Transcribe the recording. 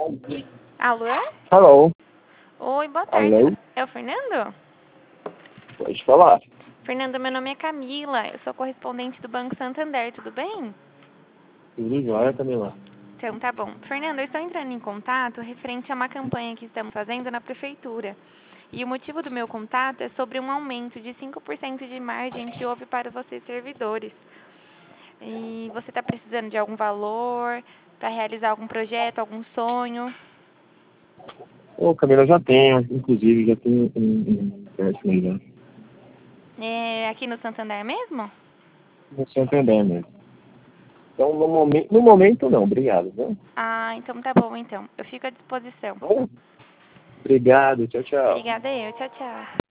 Alô? Alô? Oi, boa tarde. Alô? É o Fernando? Pode falar. Fernando, meu nome é Camila. Eu sou correspondente do Banco Santander, tudo bem? Tudo jóia, Camila? Então, tá bom. Fernando, eu estou entrando em contato referente a uma campanha que estamos fazendo na prefeitura. E o motivo do meu contato é sobre um aumento de 5% de margem que houve para vocês servidores. E você está precisando de algum valor para realizar algum projeto, algum sonho? Ô, Camila, eu já tenho, inclusive, já tenho um empréstimo aí, né? É aqui no Santander mesmo? No Santander mesmo. Então, no momento não, obrigado, viu? Ah, então tá bom então. Eu fico à disposição. Bom, obrigado, tchau, tchau. Obrigada eu. Tchau, tchau.